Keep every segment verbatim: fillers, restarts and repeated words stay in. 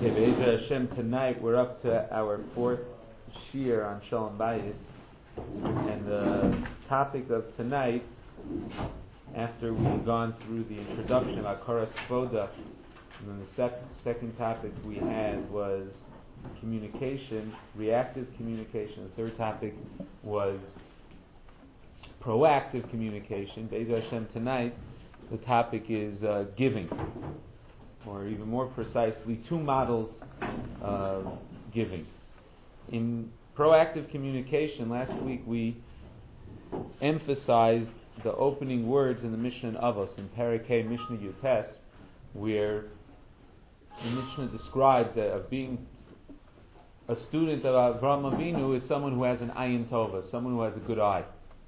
Okay, Be'ezer Hashem, tonight we're up to our fourth shiur on Shalom Bayis, and the topic of tonight, after we've gone through the introduction of Akaras Kvoda, and then the sec- second topic we had was communication, reactive communication. The third topic was proactive communication. Be'ezer Hashem, tonight the topic is uh, giving. Or even more precisely, two models of giving. In proactive communication, last week we emphasized the opening words in the Mishnah Avos, in Parakeh Mishnah Yutes, where the Mishnah describes that of being a student of Avraham Avinu is someone who has an ayin tova, someone who has a good eye.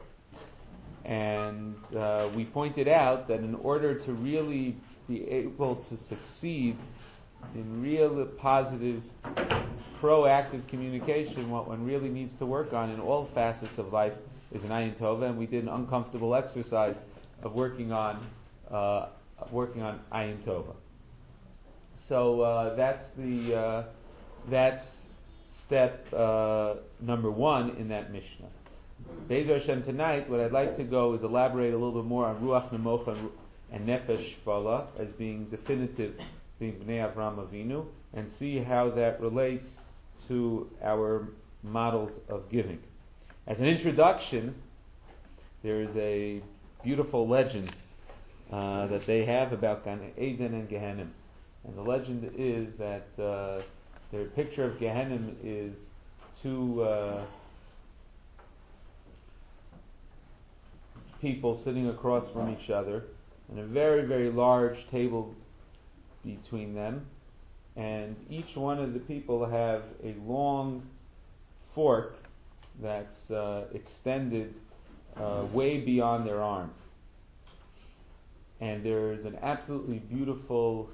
And uh, we pointed out that in order to really be able to succeed in real positive, proactive communication, what one really needs to work on in all facets of life is an ayin tova, and we did an uncomfortable exercise of working on uh, working on ayin tova. So uh, that's the uh, that's step uh, number one in that Mishnah. Be'ezer Hashem, tonight, what I'd like to go is elaborate a little bit more on Ruach Nemocha and Nefesh Shvala as being definitive, being Bnei Avraham Avinu, and see how that relates to our models of giving. As an introduction, there is a beautiful legend uh, that they have about Gan Eden and Gehenim. And the legend is that uh, their picture of Gehenim is two uh, people sitting across from each other, and a very, very large table between them, and each one of the people have a long fork that's uh, extended uh, way beyond their arm. And there's an absolutely beautiful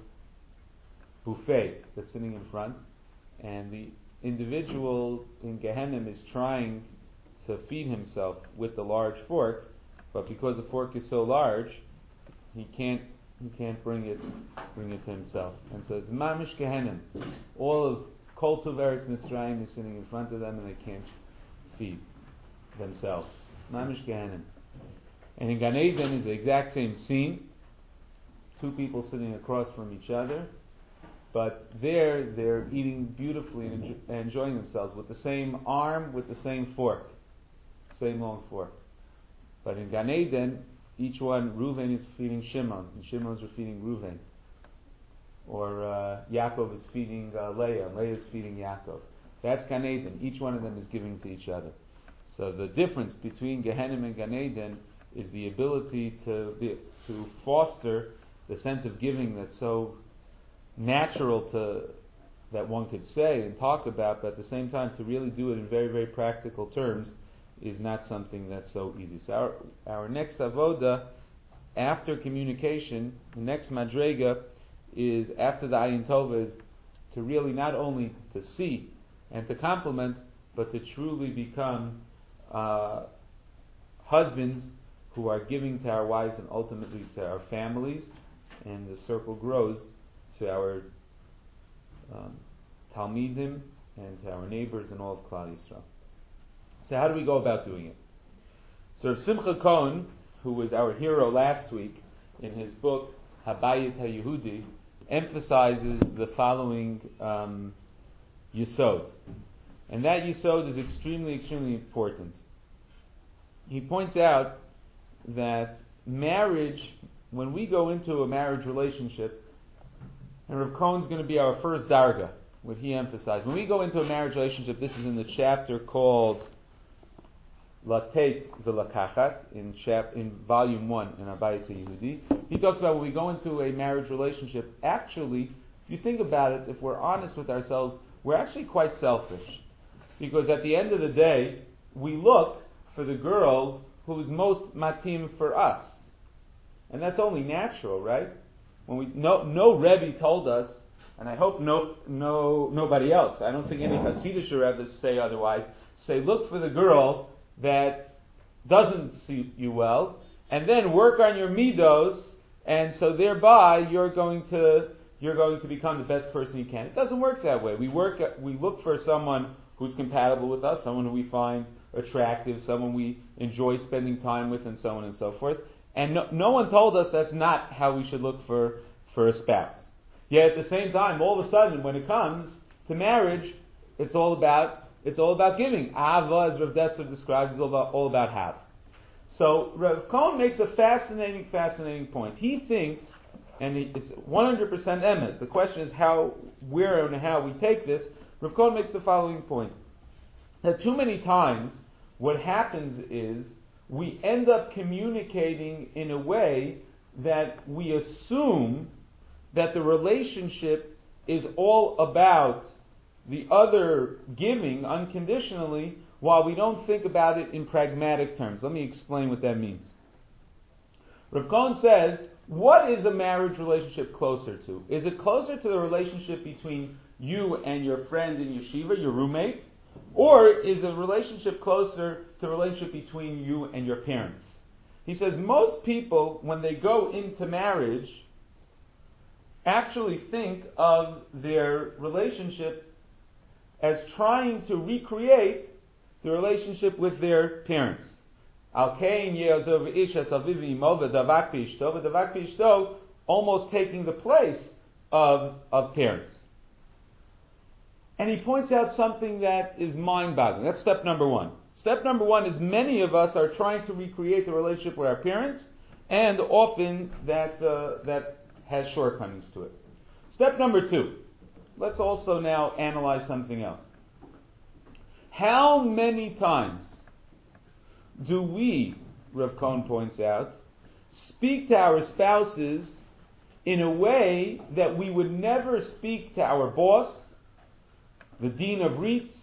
buffet that's sitting in front, and the individual in Gehenim is trying to feed himself with the large fork, but because the fork is so large, he can't he can't bring it bring it to himself. And so it's Mamish Gehenim. All of Kol Tov Eretz Mitzrayim is sitting in front of them, and they can't feed themselves. Mamish Gehenim. And in Gan Eden is the exact same scene. Two people sitting across from each other, but there they're eating beautifully and enjo- enjoying themselves with the same arm, with the same fork, same long fork. But in Gan Eden, each one, Reuven is feeding Shimon, and Shimon is feeding Reuven. Or uh, Yaakov is feeding uh, Leah, and Leah is feeding Yaakov. That's Gan Eden. Each one of them is giving to each other. So the difference between Gehenim and Gan Eden is the ability to be, to foster the sense of giving that's so natural to that one could say and talk about, but at the same time to really do it in very, very practical terms is not something that's so easy. So our, our next avoda, after communication, the next madrega is, after the ayin tova, is to really not only to see and to compliment, but to truly become uh, husbands who are giving to our wives and ultimately to our families, and the circle grows to our um, talmidim and to our neighbors and all of Klal Yisrael. So how do we go about doing it? So Rav Simcha Cohen, who was our hero last week, in his book Habayit HaYehudi, emphasizes the following um, yisod. And that yisod is extremely, extremely important. He points out that marriage, when we go into a marriage relationship, and Rav Cohen's going to be our first darga, what he emphasized. When we go into a marriage relationship, this is in the chapter called Latet V'Lakachat, in chap in volume one in Habayit HaYehudi. He talks about when we go into a marriage relationship, actually, if you think about it, if we're honest with ourselves, we're actually quite selfish. Because at the end of the day, we look for the girl who is most matim for us. And that's only natural, right? When we no no Rebbe told us, and I hope no no nobody else, I don't think any Hasidic Rebbe's say otherwise, say look for the girl that doesn't suit you well, and then work on your midos, and so thereby you're going to you're going to become the best person you can. It doesn't work that way. We work, at, we look for someone who's compatible with us, someone who we find attractive, someone we enjoy spending time with, and so on and so forth. And no, no one told us that's not how we should look for, for a spouse. Yet at the same time, all of a sudden, when it comes to marriage, it's all about it's all about giving. Ava, as Rav Dessler describes, is all about all about have. So Rav Cohen makes a fascinating, fascinating point. He thinks, and he, it's one hundred percent emes. The question is how, where, and how we take this. Rav Cohen makes the following point: that too many times, what happens is we end up communicating in a way that we assume that the relationship is all about the other giving unconditionally, while we don't think about it in pragmatic terms. Let me explain what that means. Rav Cohen says, what is a marriage relationship closer to? Is it closer to the relationship between you and your friend in yeshiva, your roommate? Or is a relationship closer to the relationship between you and your parents? He says most people, when they go into marriage, actually think of their relationship as trying to recreate the relationship with their parents. Almost taking the place of, of parents. And he points out something that is mind-boggling. That's step number one. Step number one is many of us are trying to recreate the relationship with our parents, and often that uh, that has shortcomings to it. Step number two. Let's also now analyze something else. How many times do we, Rav Cohen points out, speak to our spouses in a way that we would never speak to our boss, the dean of R I T S,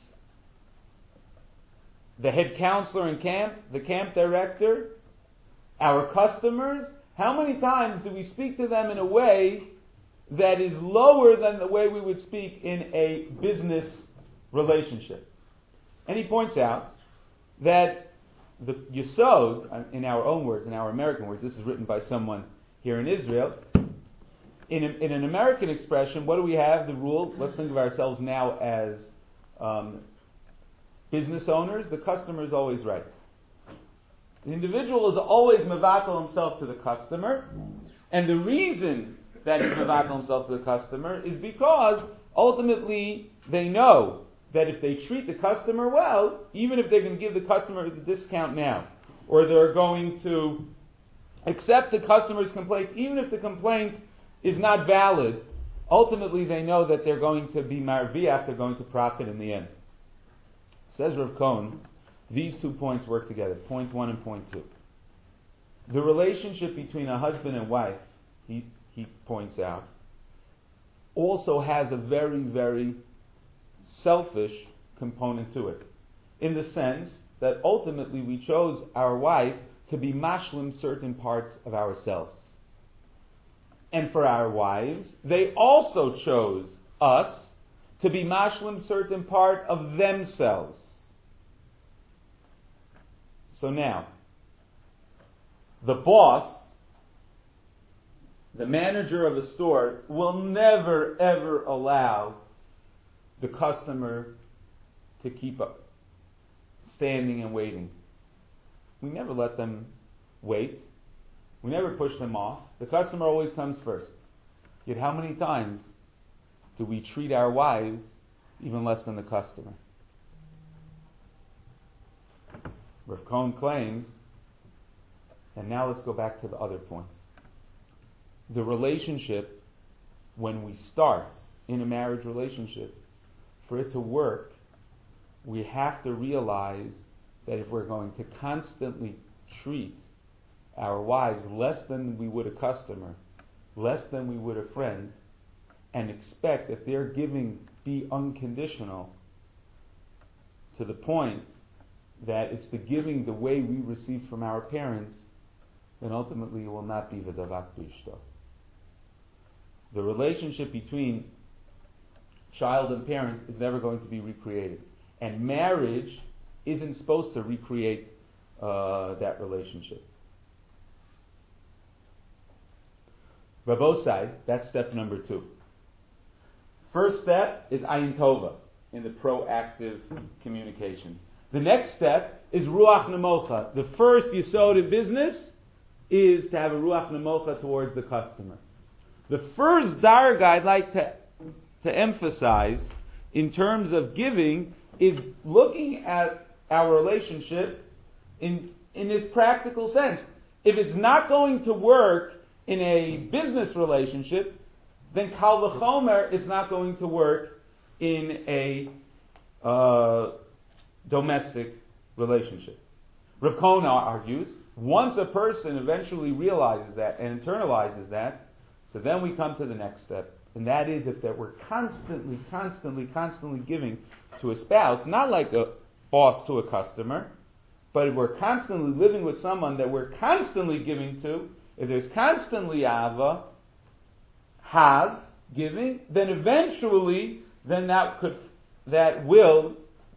the head counselor in camp, the camp director, our customers? How many times do we speak to them in a way that is lower than the way we would speak in a business relationship? And he points out that the Yesod, in our own words, in our American words, this is written by someone here in Israel, in, a, in an American expression, what do we have? The rule, let's think of ourselves now as um, business owners, the customer is always right. The individual is always mevatel himself to the customer, and the reason that he's mevatel himself to the customer is because ultimately they know that if they treat the customer well, even if they're going to give the customer the discount now, or they're going to accept the customer's complaint, even if the complaint is not valid, ultimately they know that they're going to be marviach, they're going to profit in the end. Says Rav Cohen, these two points work together, point one and point two. The relationship between a husband and wife, he, he points out, also has a very, very selfish component to it. In the sense that ultimately we chose our wife to be mashlim certain parts of ourselves. And for our wives, they also chose us to be mashlim certain part of themselves. So now, the boss, the manager of a store, will never ever allow the customer to keep up, standing and waiting. We never let them wait. We never push them off. The customer always comes first. Yet how many times do we treat our wives even less than the customer? Rav Cohen claims, and now let's go back to the other point. The relationship, when we start in a marriage relationship, for it to work, we have to realize that if we're going to constantly treat our wives less than we would a customer, less than we would a friend, and expect that their giving be unconditional to the point that it's the giving the way we receive from our parents, then ultimately it will not be the davak b'ishto. The relationship between child and parent is never going to be recreated. And marriage isn't supposed to recreate uh, that relationship. Rabosai, that's step number two. First step is ayin tova, in the proactive communication. The next step is ruach nemocha. The first yisod in business is to have a ruach nemocha towards the customer. The first darga I'd like to, to emphasize in terms of giving is looking at our relationship in, in its practical sense. If it's not going to work in a business relationship, then kal v'chomer, it's not going to work in a uh, domestic relationship. Rav Kona argues, once a person eventually realizes that and internalizes that, so then we come to the next step, and that is if that we're constantly, constantly, constantly giving to a spouse, not like a boss to a customer, but if we're constantly living with someone that we're constantly giving to, if there's constantly ava, have, giving, then eventually, then that could, that will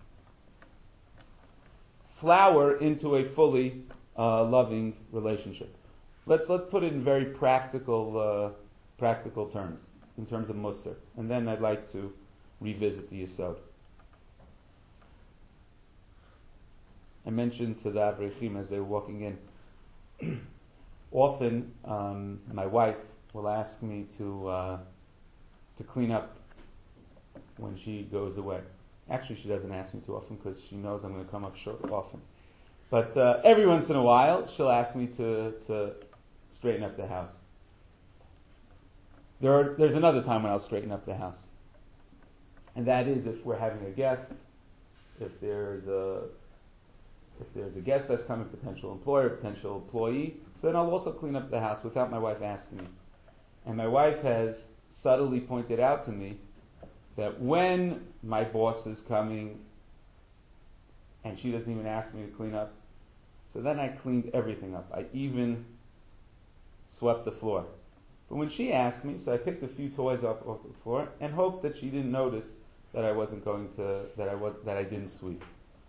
flower into a fully uh, loving relationship. Let's let's put it in very practical uh, practical terms, in terms of Musar, and then I'd like to revisit the Yisod. I mentioned to the Avrechim as they were walking in. Often, um, my wife will ask me to uh, to clean up when she goes away. Actually, she doesn't ask me too often because she knows I'm going to come up short often. But uh, every once in a while, she'll ask me to, to straighten up the house. There are, there's another time when I'll straighten up the house. And that is if we're having a guest, if there's a if there's a guest that's coming, potential employer, potential employee, so then I'll also clean up the house without my wife asking me. And my wife has subtly pointed out to me that when my boss is coming and she doesn't even ask me to clean up, so then I cleaned everything up. I even swept the floor. But when she asked me, so I picked a few toys up off the floor and hoped that she didn't notice that I wasn't going to, that I was, that I didn't sweep.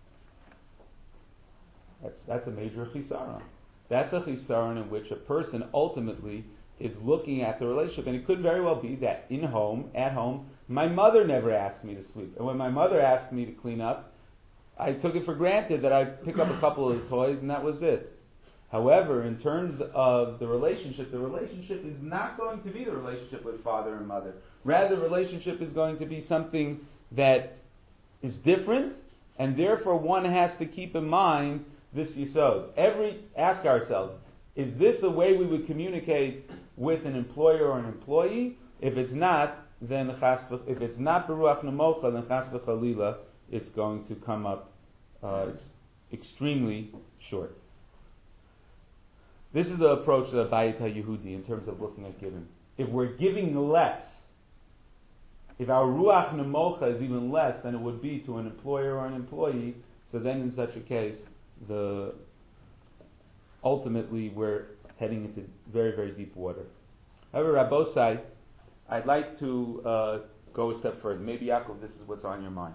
That's that's a major chisaron. That's a chisaron in which a person ultimately is looking at the relationship, and it could very well be that in home, at home, my mother never asked me to sweep, and when my mother asked me to clean up, I took it for granted that I'd pick up a couple of the toys and that was it. However, in terms of the relationship, the relationship is not going to be the relationship with father and mother. Rather, the relationship is going to be something that is different, and therefore one has to keep in mind this yisod. Every, ask ourselves, is this the way we would communicate with an employer or an employee? If it's not, then if it's not beruach nemocha, then chas v'chalila, it's going to come up uh, extremely short. This is the approach of the Bayit HaYehudi in terms of looking at giving. If we're giving less, if our ruach nemocha is even less than it would be to an employer or an employee, so then in such a case, the ultimately we're heading into very, very deep water. However, Rabbosai, I'd like to uh, go a step further. Maybe, Yaakov, this is what's on your mind.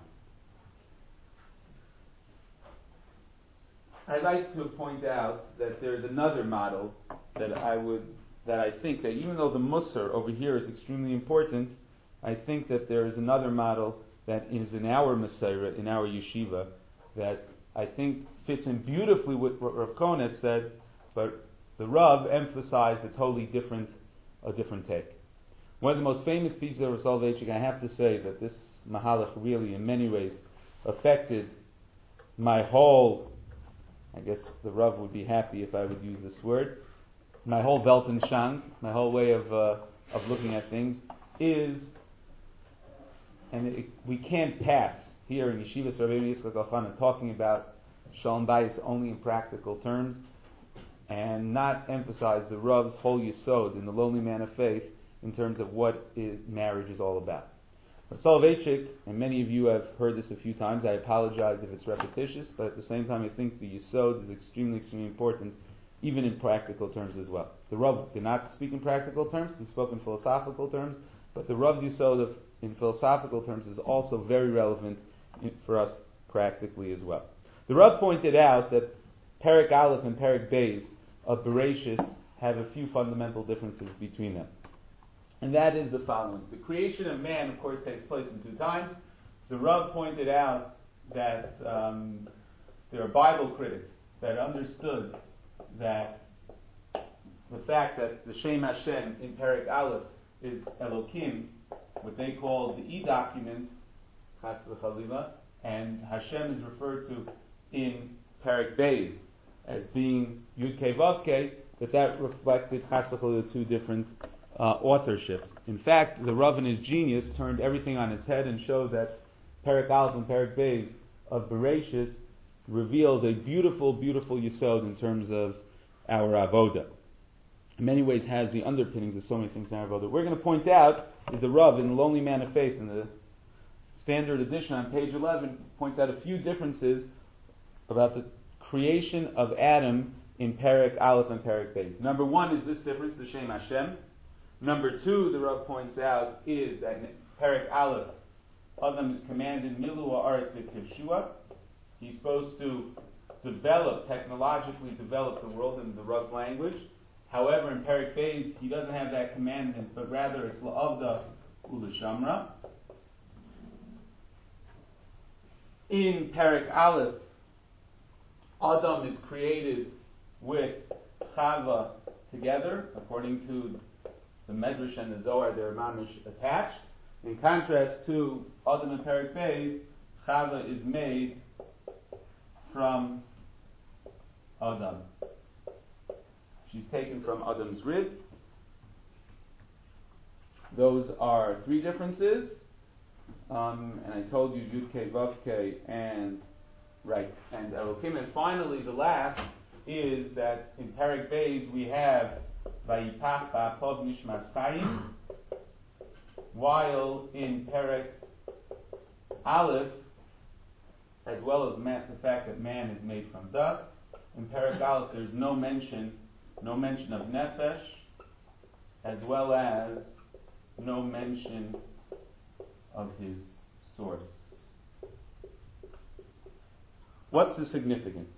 I'd like to point out that there's another model that I would, that I think that even though the Musar over here is extremely important, I think that there is another model that is in our Maseira, in our yeshiva, that I think fits in beautifully with what Rav Konitz said, but the Rav emphasized a totally different, a different take. One of the most famous pieces of Soloveitchik, I have to say that this Mahalach really, in many ways, affected my whole, I guess the Rav would be happy if I would use this word, my whole Weltanschauung, my whole way of uh, of looking at things, is, and it, we can't pass here in Yeshivas Rabbeinu Yitzchak Elchanan talking about Shalom Bayis only in practical terms, and not emphasize the Rav's whole yisod in the Lonely Man of Faith in terms of what is, marriage is all about. But Soloveitchik, and many of you have heard this a few times, I apologize if it's repetitious, but at the same time I think the yisod is extremely, extremely important, even in practical terms as well. The Rav did not speak in practical terms, he spoke in philosophical terms, but the Rav's yisod of, in philosophical terms is also very relevant in, for us practically as well. The Rav pointed out that Perek Aleph and Perek Beis of Bereshis have a few fundamental differences between them. And that is the following. The creation of man, of course, takes place in two times. The Rav pointed out that um, there are Bible critics that understood that the fact that the Shem Hashem in Perek Aleph is Elokim, what they call the E document, Chas v'Chalila, and Hashem is referred to in Perek Beis as being Yud Kei Vav Kei, that that reflected Chas v'Chalila two different uh, authorships. In fact, the Rav in his genius turned everything on its head and showed that Perek Aleph and Perek Beis of Bereshis reveals a beautiful, beautiful yesod in terms of our avoda. In many ways has the underpinnings of so many things in our avoda. We're going to point out is the Rav in the Lonely Man of Faith in the standard edition on page eleven points out a few differences about the creation of Adam in Perek Aleph and Perek Beis. Number one is this difference, the Shem Hashem. Number two, the Rav points out, is that in Perek Aleph, Adam is commanded Milu Ha'aretz V'Kivshua. He's supposed to develop, technologically develop the world in the Rav's language. However, in Perek Beis, he doesn't have that commandment, but rather it's La'avda U'L'Shamra. In Perek Aleph, Adam is created with Chava together, according to the Medrash and the Zohar, they're mamish attached. In contrast to Adam and Perek Beis, Chava is made from Adam. She's taken from Adam's rib. Those are three differences. Um, and I told you Yud Kei Vav Kei and right and Elokim. And finally, the last is that in Perek Beis we have Vayipach Ba'apov Nishmas Chayim, while in Perek Aleph, as well as man, the fact that man is made from dust, in Perek Aleph there's no mention, no mention of nefesh, as well as no mention of his source. What's the significance?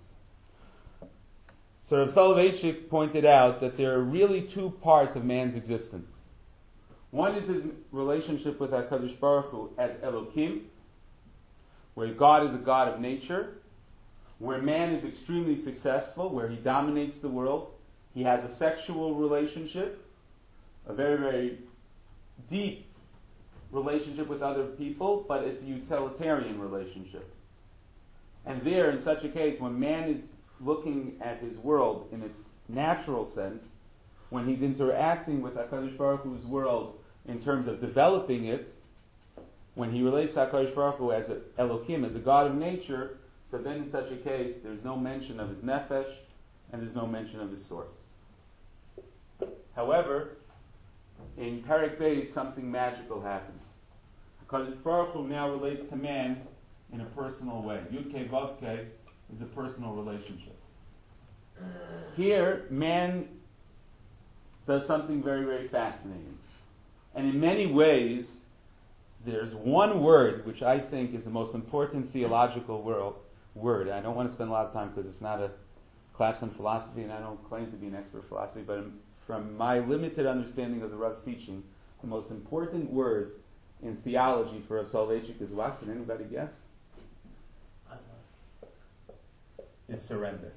So Rav Soloveitchik pointed out that there are really two parts of man's existence. One is his relationship with HaKadosh Baruch Hu as Elokim, where God is a God of nature, where man is extremely successful, where he dominates the world. He has a sexual relationship, a very, very deep relationship with other people, but it's a utilitarian relationship. And there, in such a case, when man is looking at his world in its natural sense, when he's interacting with HaKadosh Baruch Hu's world in terms of developing it, when he relates to HaKadosh Baruch Hu as a Elokim, as a God of nature, so then in such a case, there's no mention of his nefesh, and there's no mention of his source. However, in Perek Beis, something magical happens. HaKadosh Baruch Hu now relates to man in a personal way. Yud Kei Vav Kei is a personal relationship. Here, man does something very, very fascinating. And in many ways, there's one word which I think is the most important theological world, word. I don't want to spend a lot of time because it's not a class on philosophy, and I don't claim to be an expert in philosophy, but from my limited understanding of the Rav's teaching, the most important word in theology for a Soloveitchik is what? Can anybody guess? Is surrender.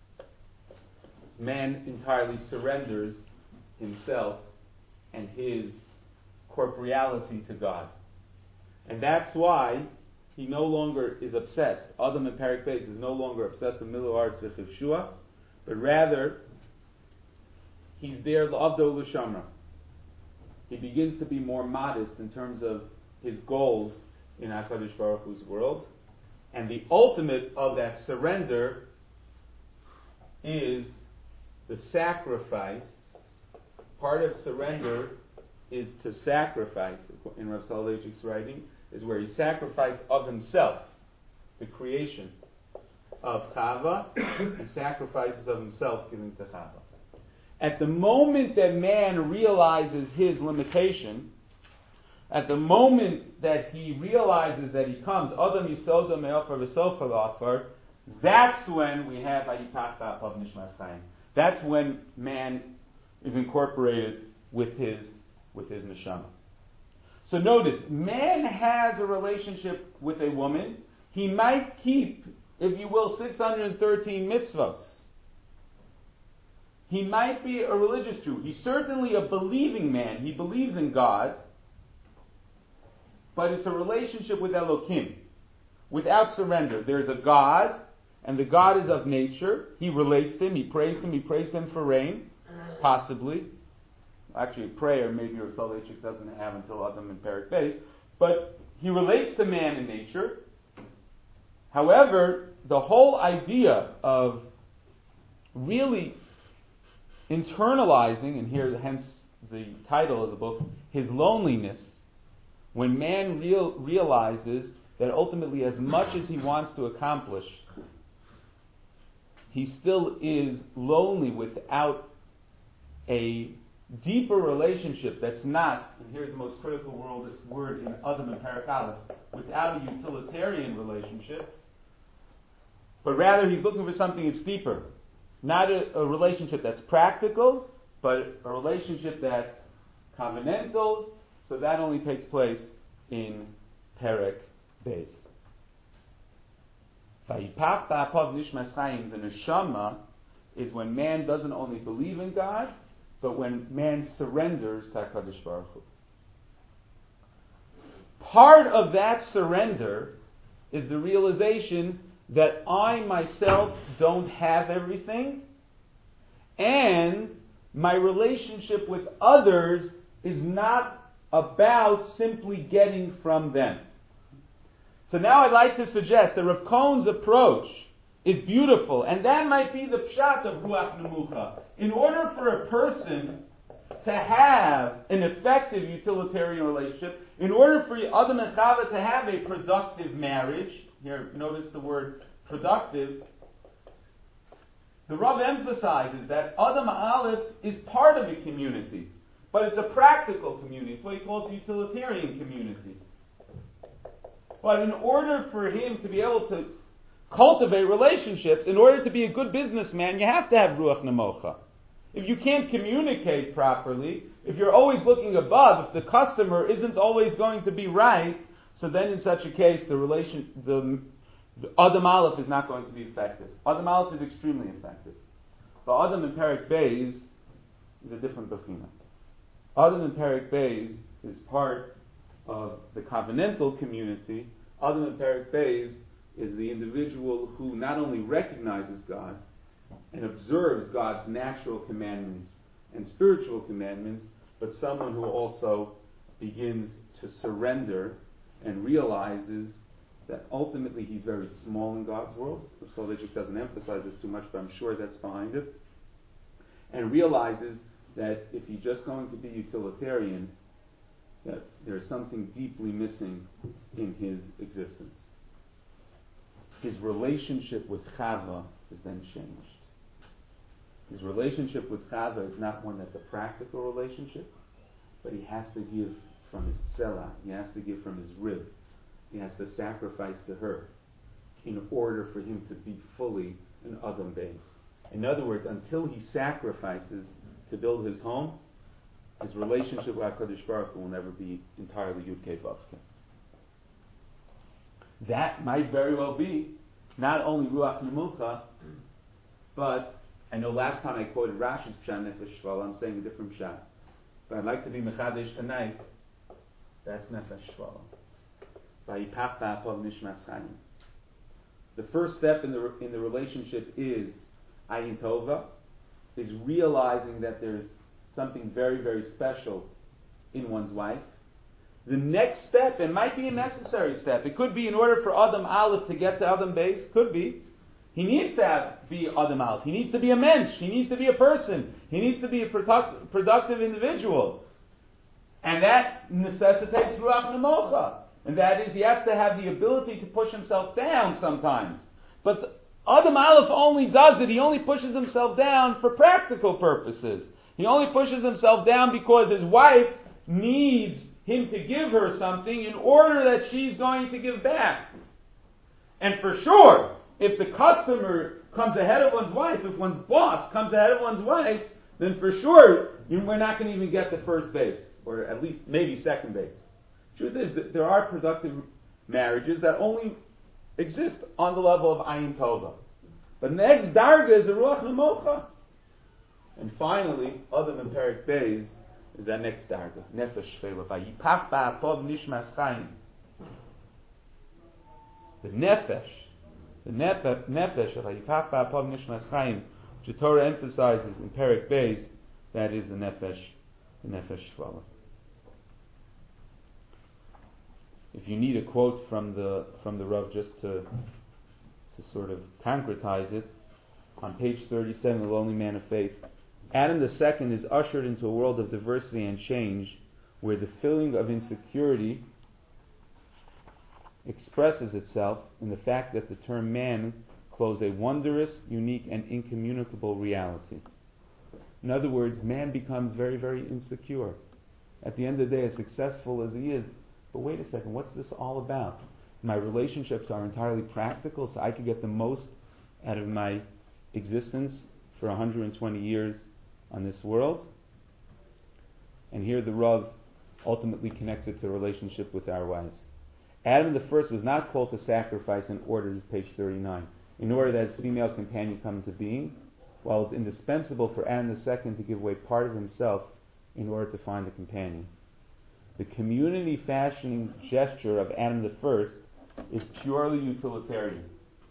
Man entirely surrenders himself and his corporeality to God. And that's why he no longer is obsessed. Adam in Perek Beis is no longer obsessed with Milu Ha'aretz V'Kivshua, but rather he's there l'avdo l'shamra. He begins to be more modest in terms of his goals in HaKadosh Baruch Hu's world. And the ultimate of that surrender is the sacrifice. Part of surrender is to sacrifice, in Rav Soloveitchik's writing, is where he sacrificed of himself, the creation of Chava, and sacrifices of himself given to Chava. At the moment that man realizes his limitation, at the moment that he realizes that he comes, Adam Yisoda Me'ofar V'Sofa L'Ofar, that's when we have Vayipach Ba'apov Nishmas Chayim. That's when man is incorporated with his with his neshama. So notice, man has a relationship with a woman. He might keep, if you will, six hundred thirteen mitzvahs. He might be a religious Jew. He's certainly a believing man. He believes in God. But it's a relationship with Elokim, without surrender. There's a God, and the God is of nature. He relates to him. He prays him. He prays him for rain, possibly. Actually, prayer maybe Rav Soloveitchik doesn't have until Adam and Perek Beis. But he relates to man in nature. However, the whole idea of really internalizing, and here hence the title of the book, his loneliness, when man real, realizes that ultimately as much as he wants to accomplish, he still is lonely without a deeper relationship that's not, and here's the most critical word in Adam and Perek Aleph, without a utilitarian relationship, but rather he's looking for something that's deeper. Not a, a relationship that's practical, but a relationship that's covenantal. So that only takes place in Perek Beis. Vayipach ba'apav nishmas chayim. The neshama is when man doesn't only believe in God, but when man surrenders to HaKadosh Baruch Hu. Part of that surrender is the realization that I myself don't have everything, and my relationship with others is not about simply getting from them. So now I'd like to suggest that Rav Cohen's approach is beautiful, and that might be the pshat of Ruach Nemucha. In order for a person to have an effective utilitarian relationship, in order for Adam and Chava to have a productive marriage, here notice the word productive, the Rav emphasizes that Adam Aleph is part of a community, but it's a practical community. It's what he calls a utilitarian community. But in order for him to be able to cultivate relationships, in order to be a good businessman, you have to have Ruach Nemocha. If you can't communicate properly, if you're always looking above, if the customer isn't always going to be right, so then in such a case, the relation, the, the Adam Aleph is not going to be effective. Adam Aleph is extremely effective. But Adam and Perek Beis is a different bechina. Adam and Perek Beis is part of the covenantal community. Adam and Perek Beis is the individual who not only recognizes God and observes God's natural commandments and spiritual commandments, but someone who also begins to surrender and realizes that ultimately he's very small in God's world. Soloveitchik doesn't emphasize this too much, but I'm sure that's behind it. And realizes that if he's just going to be utilitarian, that there's something deeply missing in his existence. His relationship with Chava is then changed. His relationship with Chava is not one that's a practical relationship, but he has to give from his tzelah, he has to give from his rib, he has to sacrifice to her in order for him to be fully an Adam Beis. In other words, until he sacrifices to build his home, his relationship with HaKadosh Baruch Hu will never be entirely Yud Kei Vav Kei. That might very well be not only Ruach Nemucha, but I know last time I quoted Rashi's Pshat Nefesh Shvala. I'm saying a different Pshat, but I'd like to be Mechadesh tonight. That's Nefesh Shvala. Vayipach ba'apav nishmas chayim. The first step in the in the relationship is Ayin Tova, is realizing that there's something very, very special in one's wife. The next step, it might be a necessary step. It could be in order for Adam Aleph to get to Adam Beis, could be. He needs to have, be Adam Aleph. He needs to be a mensch. He needs to be a person. He needs to be a product, productive individual. And that necessitates Ruach Nemocha. And that is, he has to have the ability to push himself down sometimes. But Adam Aleph only does it, he only pushes himself down for practical purposes. He only pushes himself down because his wife needs him to give her something in order that she's going to give back. And for sure, if the customer comes ahead of one's wife, if one's boss comes ahead of one's wife, then for sure, we're not going to even get to first base. or at least maybe second base. Truth is that there are productive marriages that only exist on the level of Ayin Tova. But next darga is the Ruach Nemocha. And finally, other than Perik Beis, is that next darga, Nefesh Shvela. Vayipach ba'apov nishmas chayim. The Nefesh, the Nefesh, Nefesh of Vayipach ba'apov nishmas chayim, which the Torah emphasizes in Perik Beis, that is the Nefesh, the Nefesh Shvela. If you need a quote from the from the Rav just to to sort of concretize it, on page thirty-seven, The Lonely Man of Faith, Adam the Second is ushered into a world of diversity and change, where the feeling of insecurity expresses itself in the fact that the term man clothes a wondrous, unique, and incommunicable reality. In other words, man becomes very, very insecure. At the end of the day, as successful as he is, but wait a second, what's this all about? My relationships are entirely practical, so I could get the most out of my existence for one hundred twenty years on this world. And here the Rav ultimately connects it to the relationship with our wives. Adam the First was not called to sacrifice in order, this is page thirty-nine, in order that his female companion come into being, while it was indispensable for Adam the Second to give away part of himself in order to find a companion. The community fashioning gesture of Adam the First is purely utilitarian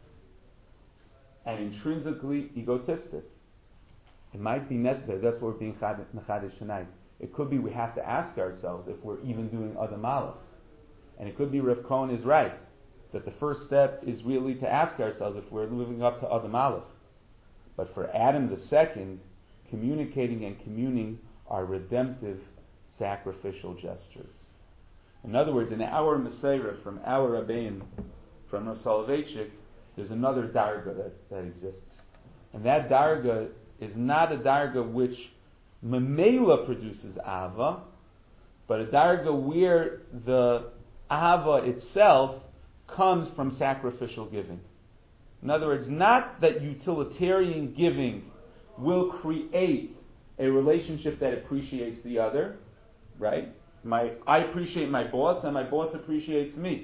and intrinsically egotistic. It might be necessary, that's what we're being mechadish tonight. It could be we have to ask ourselves if we're even doing Adam Aleph. And it could be Rav Cohen is right, that the first step is really to ask ourselves if we're living up to Adam Aleph. But for Adam the Second, communicating and communing are redemptive, sacrificial gestures. In other words, in our Meseirah, from our Rabbein, from Rav Soloveitchik, there's another darga that, that exists. And that darga is not a darga which memela produces ava, but a darga where the ava itself comes from sacrificial giving. In other words, not that utilitarian giving will create a relationship that appreciates the other, right? My, I appreciate my boss, and my boss appreciates me.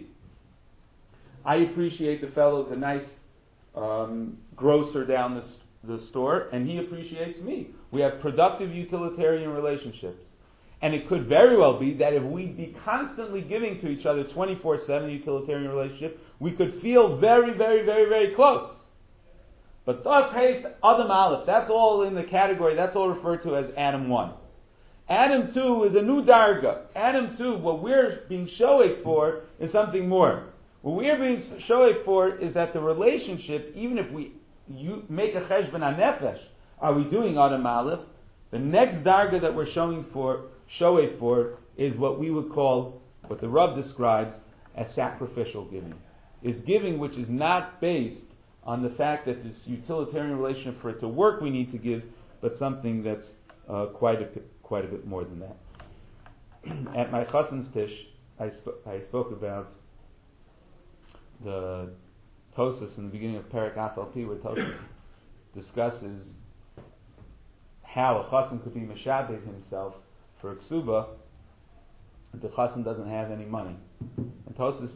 I appreciate the fellow, the nice um, grocer down the, the store, and he appreciates me. We have productive utilitarian relationships. And it could very well be that if we'd be constantly giving to each other twenty-four seven utilitarian relationship, we could feel very, very, very, very close. But thus haste Adam Aleph, that's all in the category, that's all referred to as Adam one. Adam two is a new darga. Adam two, what we're being shoek for is something more. What we're being shoek for is that the relationship, even if we you make a cheshbon hanefesh, are we doing Adam Aleph? The next darga that we're showing for, shoek for, is what we would call, what the Rav describes as sacrificial giving. Is giving which is not based on the fact that this utilitarian relationship, for it to work, we need to give, but something that's uh, quite a quite a bit more than that. At my chassan's tish, I, sp- I spoke about the Tosas in the beginning of Perek Afal Pi, where Tosas discusses how a chassan could be meshabed himself for a ksuba if the chassan doesn't have any money. And Tosas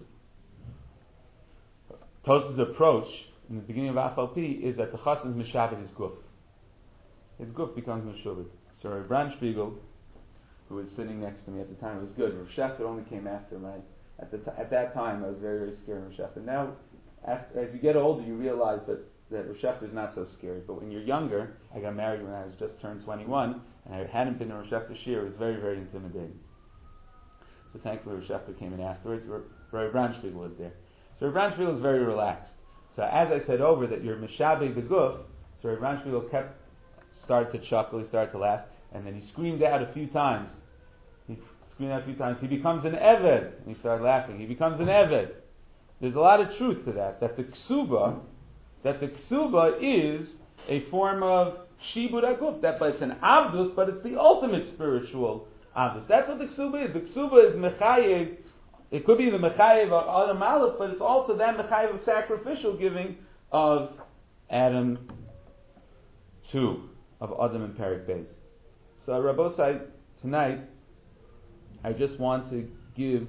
Tosas' approach in the beginning of Afal Pi is that the chassan is meshabed his guf. His guf becomes meshabed. So Rabbi Brandspiegel, who was sitting next to me at the time, it was good. Rav Shechter only came after me. At the t- at that time, I was very, very scared of Rav Shechter. Now, after, as you get older, you realize that, that Rav Shechter is not so scary. But when you're younger, I got married when I was just turned twenty-one, and I hadn't been to Rav Shechter Shir. It was very, very intimidating. So thankfully, Rav Shechter came in afterwards. Rabbi Brandspiegel was there. So Rabbi Brandspiegel was very relaxed. So as I said over that you're Meshabeh the Guf, so Rabbi Brandspiegel kept, started to chuckle, he started to laugh, and then he screamed out a few times. He screamed out a few times, he becomes an Eved. And he started laughing. He becomes an Eved. There's a lot of truth to that, that the Ksuba, that the Ksuba is a form of Shibud HaGuf, that, but it's an Avdus, but it's the ultimate spiritual Avdus. That's what the Ksuba is. The Ksuba is Mechayev. It could be the Mechayev of Adam Aleph, but it's also that Mechayev of sacrificial giving of Adam two, of Adam and Perik Beis. So Rabbosai, tonight, I just want to give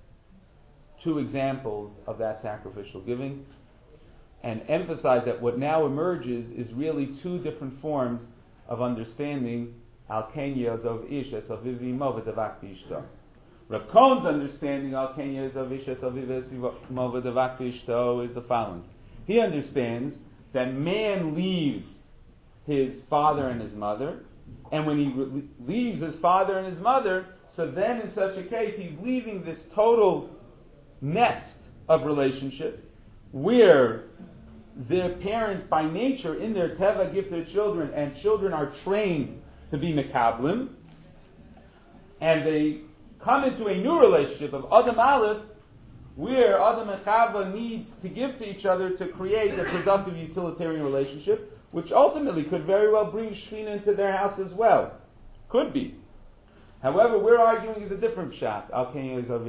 two examples of that sacrificial giving and emphasize that what now emerges is really two different forms of understanding Al Kenya Zov Ish Es Avivi Mo V'Davak B'Ishto. Rav Cohn's understanding Al Kenya Zov Ish Es Avivi Mo V'Davak B'Ishto is the following. He understands that man leaves his father and his mother, and when he re- leaves his father and his mother, so then in such a case he's leaving this total nest of relationship where their parents by nature in their teva give their children, and children are trained to be mekablim, and they come into a new relationship of Adam Aleph where Adam and Chava need to give to each other to create a productive utilitarian relationship, which ultimately could very well bring Shekhinah into their house as well. Could be. However, we're arguing is a different shot. According to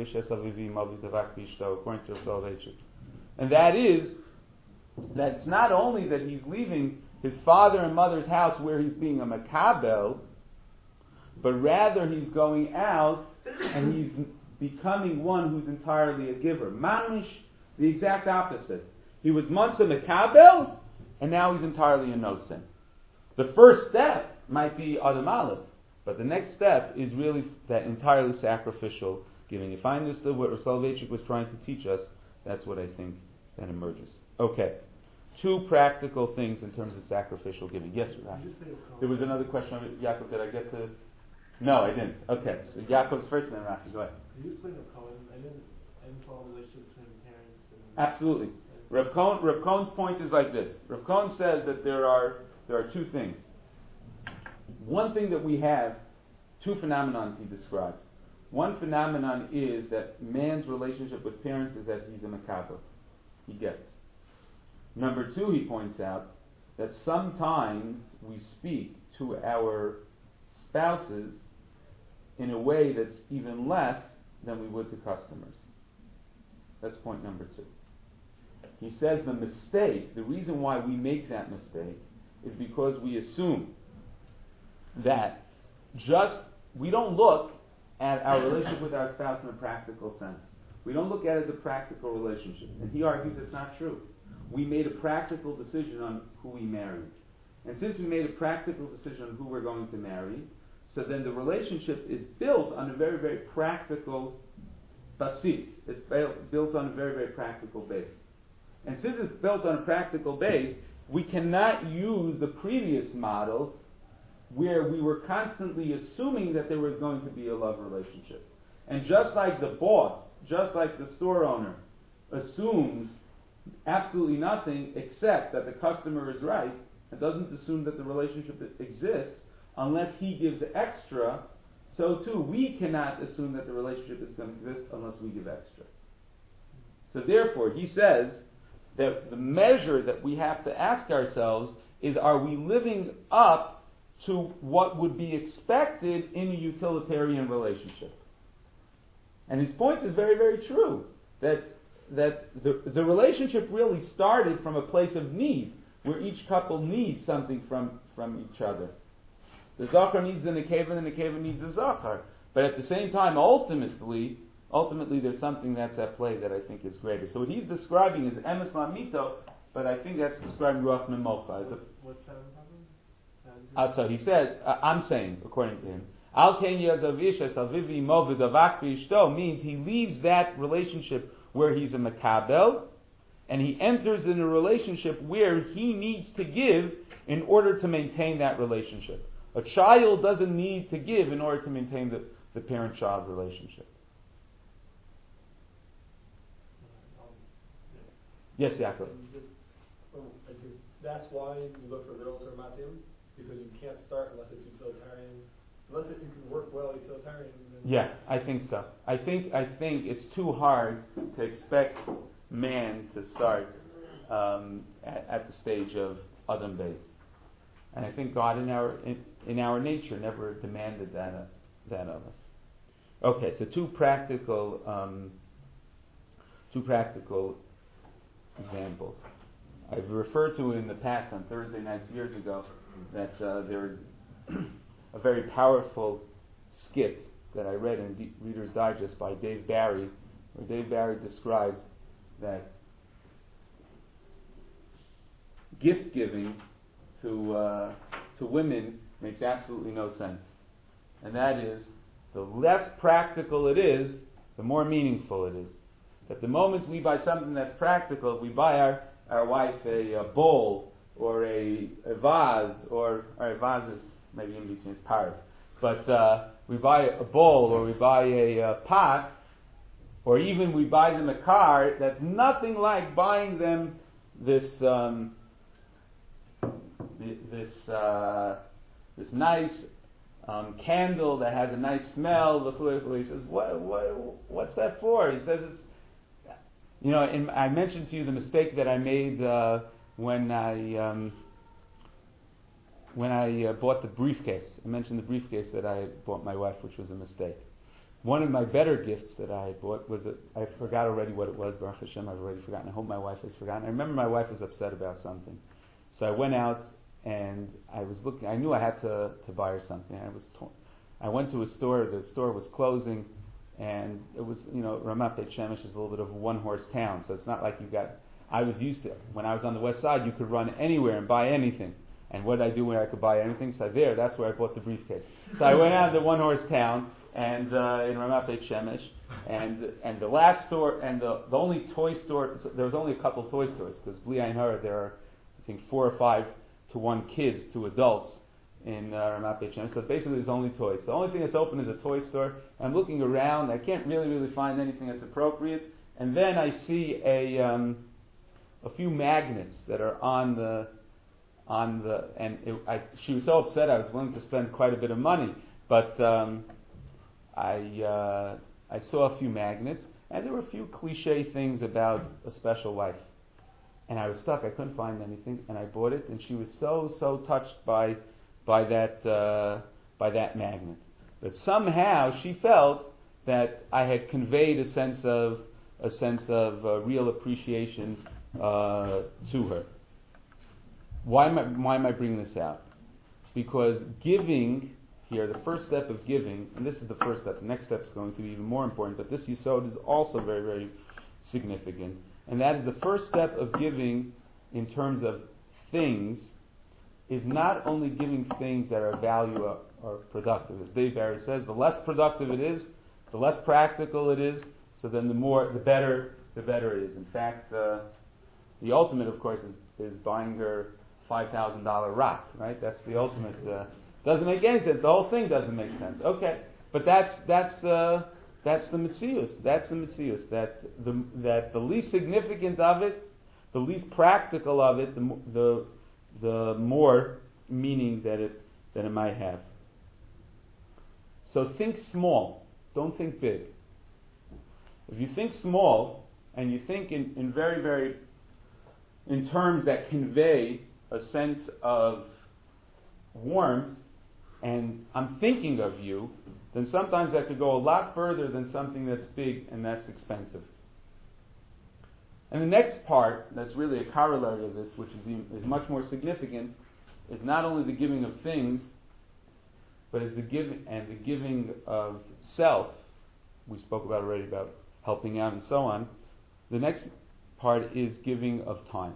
Soloveitchik. And that is that it's not only that he's leaving his father and mother's house where he's being a makabel, but rather he's going out and he's becoming one who's entirely a giver. Mamish, the exact opposite. He was once a makabel, and now he's entirely a nosen. The first step might be Adam Aleph, but the next step is really that entirely sacrificial giving. If I understood what Soloveitchik was trying to teach us, that's what I think that emerges. Okay. Two practical things in terms of sacrificial giving. Yes, Rashi. There was another question on it. Yaakov, did I get to... No, I didn't. Okay, so Yaakov's first and then Rashi. Go ahead. Can you explain Rav Cohen? I didn't, I didn't follow the relationship between parents and... Absolutely. Rav Cohen, Rav Cohen's point is like this. Rav Cohen says that there are there are two things. One thing that we have, two phenomenons he describes. One phenomenon is that man's relationship with parents is that he's a makabel. He gets. Number two, he points out that sometimes we speak to our spouses in a way that's even less than we would to customers. That's point number two. He says the mistake, the reason why we make that mistake is because we assume that just, we don't look at our relationship with our spouse in a practical sense. We don't look at it as a practical relationship. And he argues it's not true. We made a practical decision on who we married. And since we made a practical decision on who we're going to marry, so then the relationship is built on a very, very practical basis. It's built on a very, very practical base. And since it's built on a practical base, we cannot use the previous model where we were constantly assuming that there was going to be a love relationship. And just like the boss, just like the store owner, assumes absolutely nothing except that the customer is right, and doesn't assume that the relationship exists unless he gives extra, so too we cannot assume that the relationship is going to exist unless we give extra. So therefore, he says that the measure that we have to ask ourselves is, are we living up to what would be expected in a utilitarian relationship? And his point is very, very true, that that the, the relationship really started from a place of need, where each couple needs something from, from each other. The Zachar needs the Nekeva, and the Nekeva needs the Zachar. But at the same time, ultimately, ultimately there's something that's at play that I think is greater. So what he's describing is Emes Lamito, but I think that's describing Ruach Memocha. What's that problem? Uh, so he says, uh, I'm saying, according to him, Al Ken Yazavish Es Avivi Mo V'Davak B'Ishto means he leaves that relationship where he's a makabel, and he enters in a relationship where he needs to give in order to maintain that relationship. A child doesn't need to give in order to maintain the, the parent-child relationship. Um, Yes, Yaakov. And just, um, I think that's why you look for girls who are matim, because you can't start unless it's utilitarian, unless it, you can work well utilitarian. Yeah, I think so. I think I think it's too hard to expect man to start um, at, at the stage of Adam Beis, and I think God in our in, in our nature never demanded that uh, that of us. Okay, so two practical um, two practical examples. I've referred to it in the past on Thursday nights years ago that uh, there is a very powerful skit that I read in D- Reader's Digest by Dave Barry, where Dave Barry describes that gift giving to uh, to women makes absolutely no sense, and that is, the less practical it is, the more meaningful it is. At the moment we buy something that's practical, if we buy our, our wife a, a bowl or a, a vase, or, or a vase is maybe in between, it's parv, but uh, we buy a bowl or we buy a, a pot, or even we buy them a car, that's nothing like buying them this um, this uh, this nice um, candle that has a nice smell. He says, what, what, what's that for? He says, it's, you know, in, I mentioned to you the mistake that I made uh, when I um, when I uh, bought the briefcase. I mentioned the briefcase that I bought my wife, which was a mistake. One of my better gifts that I bought was, a, I forgot already what it was, Baruch Hashem, I've already forgotten. I hope my wife has forgotten. I remember my wife was upset about something. So I went out and I was looking, I knew I had to, to buy her something. I was torn. I went to a store, the store was closing, and it was, you know, Ramat Beit Shemesh is a little bit of a one-horse town, so it's not like you got, I was used to it. When I was on the west side, you could run anywhere and buy anything. And what did I do when I could buy anything? So there, that's where I bought the briefcase. So I went out to the one-horse town, and uh, in Ramat Beit Shemesh, and and the last store, and the, the only toy store, there was only a couple toy stores, because Bli Ayin Hara, there are, I think, four or five to one kids to adults in uh, Ramat Beit Shemesh. So basically there's only toys. The only thing that's open is a toy store. I'm looking around, I can't really, really find anything that's appropriate, and then I see a um, a few magnets that are on the, on the, and it, I, she was so upset I was willing to spend quite a bit of money, but um, I uh, I saw a few magnets, and there were a few cliche things about a special wife. And I was stuck, I couldn't find anything, and I bought it, and she was so, so touched by by that uh, by that magnet. But somehow she felt that I had conveyed a sense of a sense of uh, real appreciation uh, to her. Why am I why am I bringing this out? Because giving here, the first step of giving, and this is the first step, the next step is going to be even more important, but this yisod is also very, very significant. And that is the first step of giving in terms of things, is not only giving things that are value or, or productive. As Dave Barry says, the less productive it is, the less practical it is, so then the more, the better, the better it is. In fact, uh, the ultimate, of course, is, is buying her five thousand dollars rock, right? That's the ultimate. Uh, doesn't make any sense. The whole thing doesn't make sense. Okay, but that's that's uh, that's the metzius. That's the metzius. That the that the least significant of it, the least practical of it, the mo- the the more meaning that it that it might have. So think small. Don't think big. If you think small and you think in, in very very in terms that convey a sense of warmth, and I'm thinking of you, then sometimes that could go a lot further than something that's big and that's expensive. And the next part, that's really a corollary of this, which is even, is much more significant, is not only the giving of things, but is the giving and the giving of self. We spoke about already about helping out and so on. The next part is giving of time.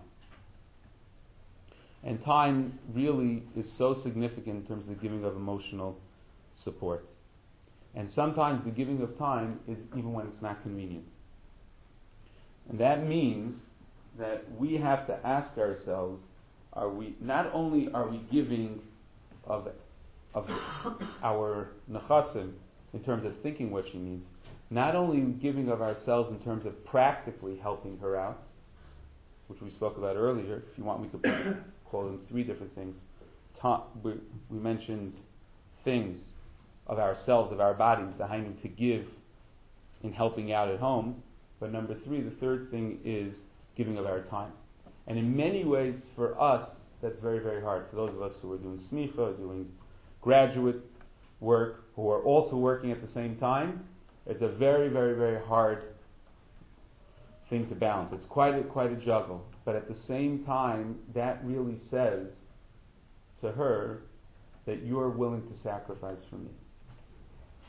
And time really is so significant in terms of the giving of emotional support. And sometimes the giving of time is even when it's not convenient. And that means that we have to ask ourselves, are we, not only are we giving of, of our nechasim in terms of thinking what she needs, not only giving of ourselves in terms of practically helping her out, which we spoke about earlier. If you want, we could call them three different things. Ta- we, we mentioned things of ourselves, of our bodies, the hainu to give in helping out at home. But number three, the third thing is giving of our time. And in many ways, for us, that's very, very hard. For those of us who are doing smicha, doing graduate work, who are also working at the same time, it's a very, very, very hard thing to balance. It's quite a, quite a juggle. But at the same time, that really says to her that you're willing to sacrifice for me.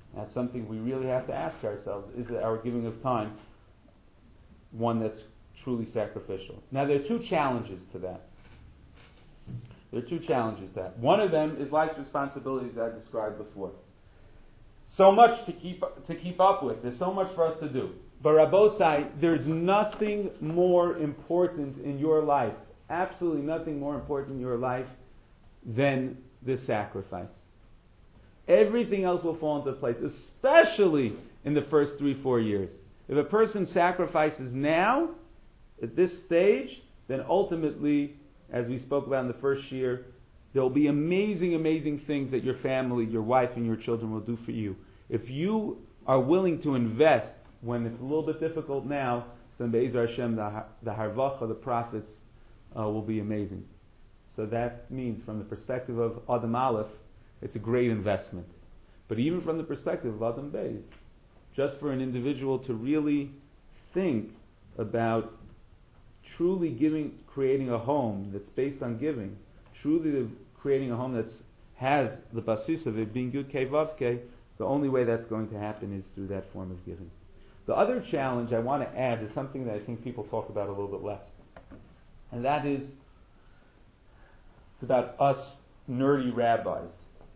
That's something we really have to ask ourselves. Is that our giving of time one that's truly sacrificial? Now there are two challenges to that. There are two challenges to that. One of them is life's responsibilities I described before. So much to keep to keep up with. There's so much for us to do. But Rabbosai, there's nothing more important in your life, absolutely nothing more important in your life than this sacrifice. Everything else will fall into place, especially in the first three, four years. If a person sacrifices now, at this stage, then ultimately, as we spoke about in the first year, there will be amazing, amazing things that your family, your wife, and your children will do for you. If you are willing to invest when it's a little bit difficult now, then Be'ezer Hashem, the, the Harvacha, the profits, uh, will be amazing. So that means, from the perspective of Adam Aleph, it's a great investment. But even from the perspective of Adam Beis, just for an individual to really think about truly giving, creating a home that's based on giving, truly creating a home that has the basis of it being Yud Kei Vav Kei, the only way that's going to happen is through that form of giving. The other challenge I want to add is something that I think people talk about a little bit less. And that is it's about us nerdy rabbis.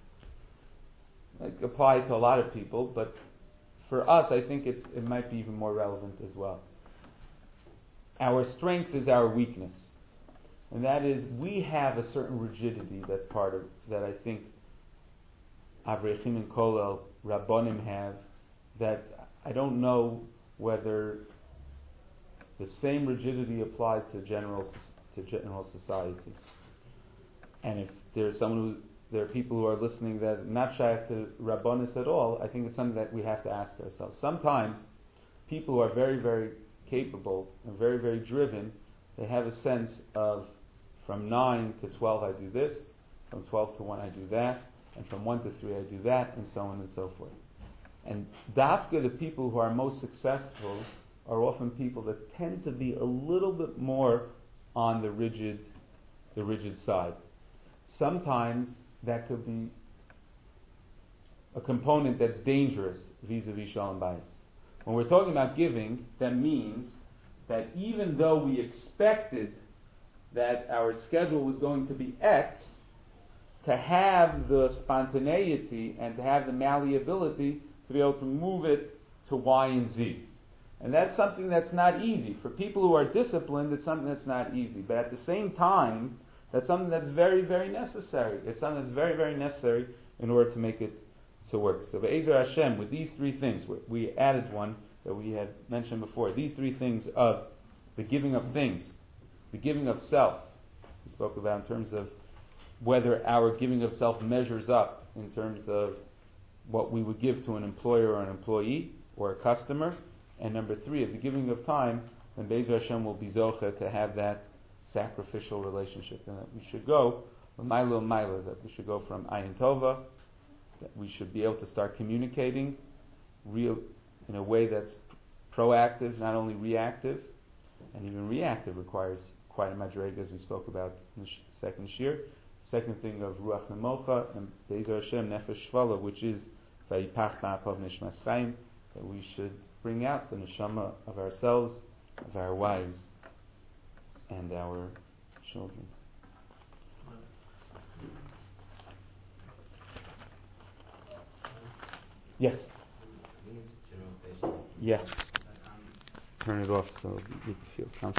It applies to a lot of people, but for us I think it's, it might be even more relevant as well. Our strength is our weakness. And that is, we have a certain rigidity that's part of, that I think Avrechim and Kolel, Rabbonim have, that I don't know whether the same rigidity applies to general to general society. And if there's someone who's, there are people who are listening that are not shaykh to Rabbonis at all, I think it's something that we have to ask ourselves. Sometimes people who are very, very capable and very, very driven, they have a sense of, from nine to twelve I do this, from twelve to one I do that, and from one to three I do that, and so on and so forth. And dafka, the people who are most successful, are often people that tend to be a little bit more on the rigid, the rigid side. Sometimes that could be a component that's dangerous vis-a-vis Shalom Bayis. When we're talking about giving, that means that even though we expected that our schedule was going to be X, to have the spontaneity and to have the malleability to be able to move it to Y and Z. And that's something that's not easy. For people who are disciplined, it's something that's not easy. But at the same time, that's something that's very, very necessary. It's something that's very, very necessary in order to make it to work. So Be'ezer Hashem, with these three things, we added one that we had mentioned before. These three things of the giving of things, the giving of self, we spoke about in terms of whether our giving of self measures up in terms of what we would give to an employer or an employee or a customer. And number three, of the giving of time, then Be'ezer Hashem will be zocha to have that sacrificial relationship. And that we should go, Maila Maila, that we should go from Ayin Tova, that we should be able to start communicating real in a way that's proactive, not only reactive. And even reactive requires quite a madrega, as we spoke about in the sh- second shir. Second thing of Ruach Nemocha and Be'ezer Hashem Nefesh Shvala, which is Vayipach Ma'apav Nishmas Chaim, that we should bring out the neshama of ourselves, of our wives, and our children. Yes? Yeah. Turn it off so you feel comfortable.